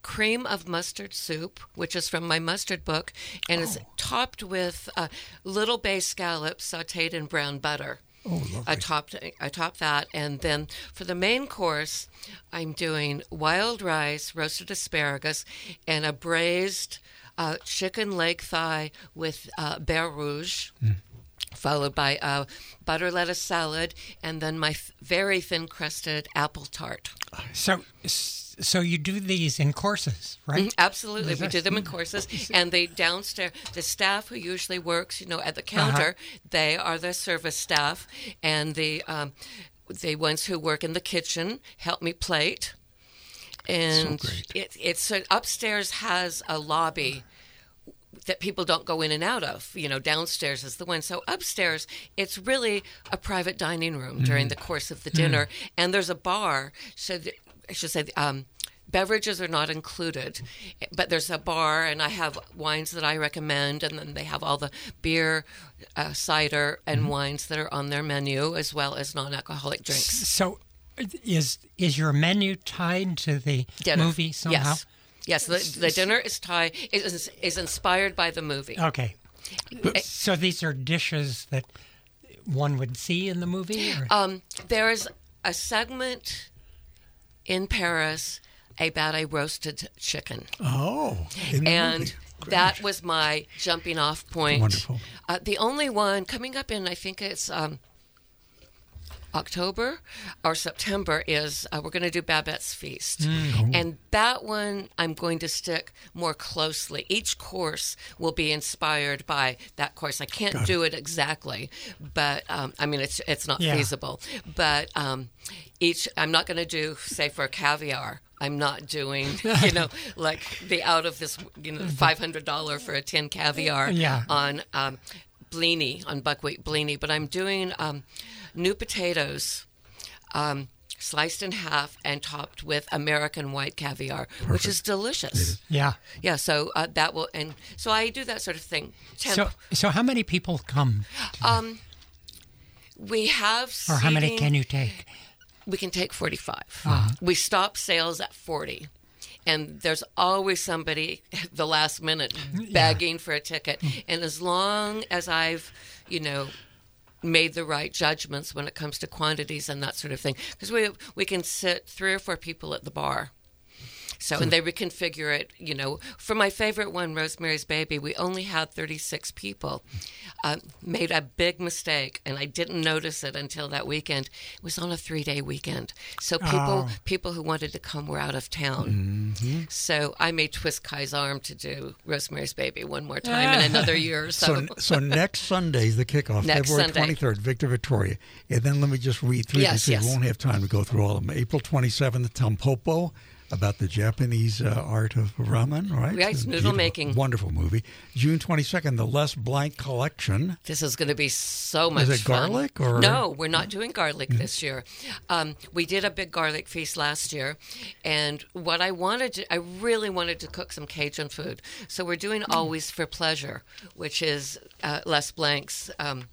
cream of mustard soup, which is from my mustard book, and oh. it's topped with uh, little bay scallops sautéed in brown butter. Oh, lovely. I topped, I topped that, and then for the main course, I'm doing wild rice, roasted asparagus, and a braised uh, chicken leg thigh with uh, beurre rouge. Mm. Followed by a butter lettuce salad, and then my th- very thin-crusted apple tart. So, so you do these in courses, right? Mm-hmm, absolutely, we do them in courses. And they downstairs, the staff who usually works, you know, at the counter, uh-huh. they are the service staff, and the um, the ones who work in the kitchen help me plate. And so great. It, it's uh, upstairs has a lobby that people don't go in and out of. You know, downstairs is the one. So upstairs, it's really a private dining room mm. during the course of the dinner. Mm. And there's a bar. So the, I should say um, beverages are not included. But there's a bar, and I have wines that I recommend. And then they have all the beer, uh, cider, and mm. wines that are on their menu, as well as non-alcoholic drinks. So is is your menu tied to the dinner. movie somehow? Yes. Yes, the, the dinner is tied is is inspired by the movie. Okay, so these are dishes that one would see in the movie. Or? Um, there is a segment in Paris about a roasted chicken. Oh, in the and movie. That was my jumping off point. Wonderful. Uh, the only one coming up in, I think it's. Um, October or September is uh, we're going to do Babette's Feast. Mm. And that one I'm going to stick more closely. Each course will be inspired by that course. I can't Got do it. it exactly, but um, I mean, it's it's not yeah. feasible. But um, each, I'm not going to do, say, for caviar, I'm not doing, you know, like the out of this, you know, five hundred dollars for a tin caviar yeah. on um, blini, on buckwheat blini, but I'm doing um, new potatoes, um, sliced in half and topped with American white caviar, Perfect. Which is delicious. Is. Yeah, yeah. So uh, that will, and so I do that sort of thing. Temp- so, so how many people come? Um, we have. Or how many seating, can you take? We can take forty-five. Uh-huh. We stop sales at forty. And there's always somebody at the last minute begging yeah. for a ticket. And as long as I've, you know, made the right judgments when it comes to quantities and that sort of thing, because we we can sit three or four people at the bar. So, and they reconfigure it, you know. For my favorite one, Rosemary's Baby, we only had thirty-six people. Uh, made a big mistake, and I didn't notice it until that weekend. It was on a three-day weekend. So people Oh. people who wanted to come were out of town. Mm-hmm. So I may twist Kai's arm to do Rosemary's Baby one more time in another year or so. So, so next Sunday is the kickoff, Next February Sunday. twenty-third, Victor Victoria. And then let me just read through Yes, this. We yes. won't have time to go through all of them. April twenty-seventh, Tampopo, about the Japanese uh, art of ramen, right? Right, It's a noodle beautiful, making. Wonderful movie. June twenty-second, the Les Blanc Collection. This is going to be so much Is it fun. garlic or- No, we're not doing garlic this year. Um, we did a big garlic feast last year, and what I wanted to, I really wanted to cook some Cajun food. So we're doing Always for Pleasure, which is uh, Les Blanc's um,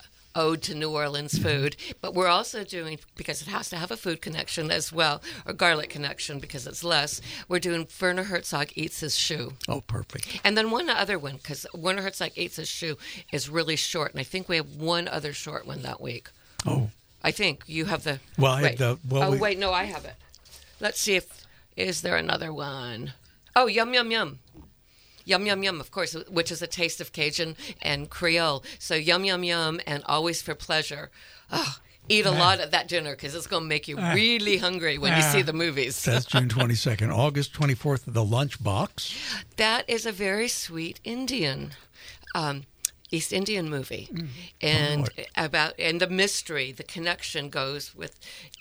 ode to New Orleans food. But we're also doing, because it has to have a food connection as well, or garlic connection because it's less, we're doing Werner Herzog Eats His Shoe. Oh, perfect. And then one other one, because Werner Herzog Eats His Shoe is really short, and I think we have one other short one that week. Oh. I think you have the... Well, I have wait. the- well, oh, we- wait, no, I have it. Let's see if... Is there another one? Oh, Yum Yum Yum. Yum Yum Yum, of course, which is a taste of Cajun and Creole. So Yum Yum Yum and Always for Pleasure. Oh, eat a lot at that dinner because it's going to make you really hungry when you see the movies. That's June twenty-second. August twenty-fourth, the Lunchbox. That is a very sweet Indian, um, East Indian movie, mm. and Oh, about and the mystery, the connection goes with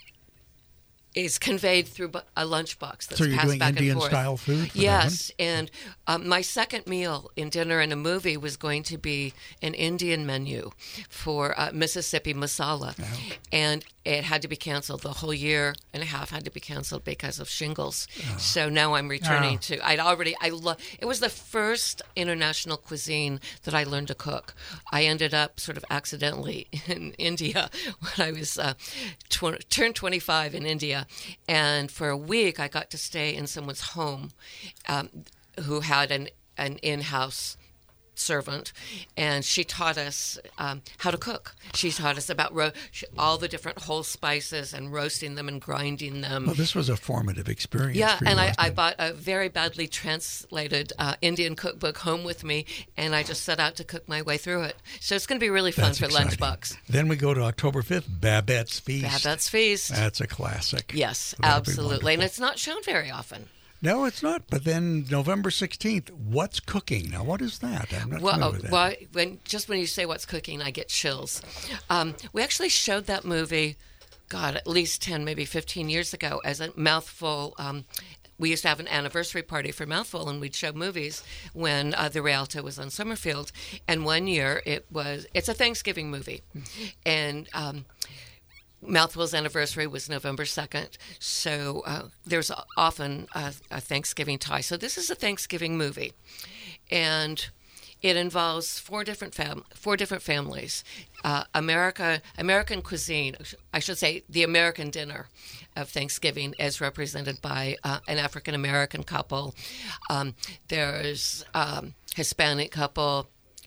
is conveyed through bu- a lunchbox that's So you're passed doing back Indian and forth. style food for that Yes, and um, my second meal in dinner and a movie was going to be an Indian menu for uh, Mississippi masala, Oh. and it had to be canceled. The whole year and a half had to be canceled because of shingles. Oh. So now I'm returning Oh. to. I'd already. I love. It was the first international cuisine that I learned to cook. I ended up sort of accidentally in India when I was uh, tw- turned twenty-five in India, and for a week, I got to stay in someone's home um, who had an, an in-house servant, and she taught us um, how to cook. She taught us about ro- all the different whole spices and roasting them and grinding them. Well, this was a formative experience. Yeah, for you, and I, wasn't I it? bought a very badly translated uh, Indian cookbook home with me, and I just set out to cook my way through it. So it's going to be really fun That's for exciting. Lunchbox. Then we go to October fifth, Babette's Feast. Babette's Feast. That's a classic. Yes, That'll be absolutely. And wonderful. it's not shown very often. No, it's not. But then November sixteenth, What's Cooking? Now, what is that? I'm not Well, familiar with that. well when, just when you say What's Cooking, I get chills. Um, we actually showed that movie, God, at least ten, maybe fifteen years ago as a Mouthful. Um, we used to have an anniversary party for Mouthful, and we'd show movies when uh, the Rialto was on Summerfield. And one year, it was, it's a Thanksgiving movie. And... Um, Mouthful's anniversary was November second, so uh, there's often a, a Thanksgiving tie. So this is a Thanksgiving movie, and it involves four different fam- four different families. Uh, America, American cuisine, I should say, the American dinner of Thanksgiving, is represented by uh, an African American couple. Um, there's um, Hispanic couple,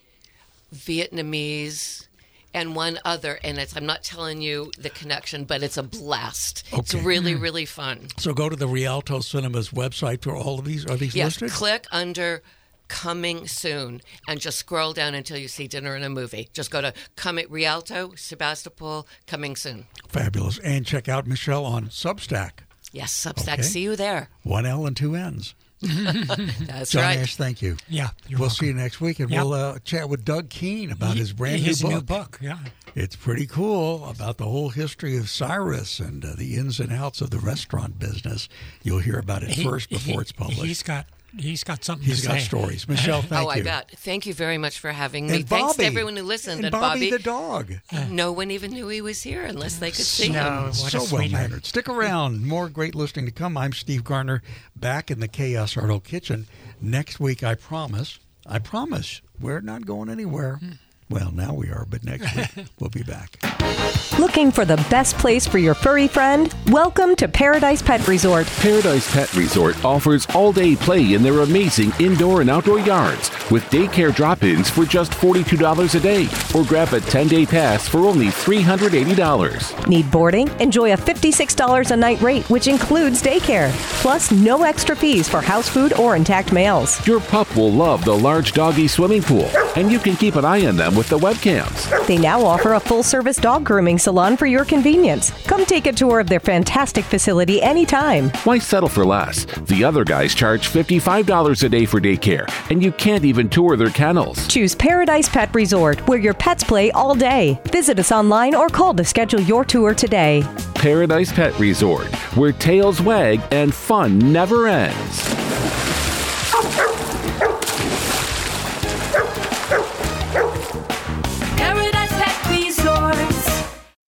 Vietnamese, and one other, and it's, I'm not telling you the connection, but it's a blast. It's Okay. really, really fun. So go to the Rialto Cinemas website for all of these. Are these Yes, listed? click under Coming Soon and just scroll down until you see Dinner and a Movie. Just go to Coming Rialto, Sebastopol, Coming Soon. Fabulous. And check out Michelle on Substack. Yes, Substack. Okay. See you there. One L and two N's. That's John right. Ash, thank you. Yeah, you're we'll welcome. see you next week, and Yep. we'll uh, chat with Doug Keene about his brand His new book. new book, yeah. It's pretty cool about the whole history of Cyrus and uh, the ins and outs of the restaurant business. You'll hear about it He- first before he- it's published. He's got he's got something He's to got say. stories. Michelle, thank oh, you. I bet. Thank you very much for having me. And Thanks Bobby. to everyone who listened. And Bobby the dog. No one even knew he was here unless they could see No, him. what a so well sweetheart. mannered. Stick around. More great listening to come. I'm Steve Garner, back in the K S Arnold kitchen. Next week, I promise, I promise, we're not going anywhere. Well, now we are, but next week we'll be back. Looking for the best place for your furry friend? Welcome to Paradise Pet Resort. Paradise Pet Resort offers all-day play in their amazing indoor and outdoor yards with daycare drop-ins for just forty-two dollars a day, or grab a ten-day pass for only three hundred eighty dollars. Need boarding? Enjoy a fifty-six dollars a night rate, which includes daycare. Plus, no extra fees for house food or intact males. Your pup will love the large doggy swimming pool, and you can keep an eye on them with the webcams. They now offer a full-service dog grooming salon for your convenience. Come take a tour of their fantastic facility anytime. Why settle for less? The other guys charge fifty-five dollars a day for daycare, and you can't even tour their kennels. Choose Paradise Pet Resort, where your pets play all day. Visit us online or call to schedule your tour today. Paradise Pet Resort, where tails wag and fun never ends.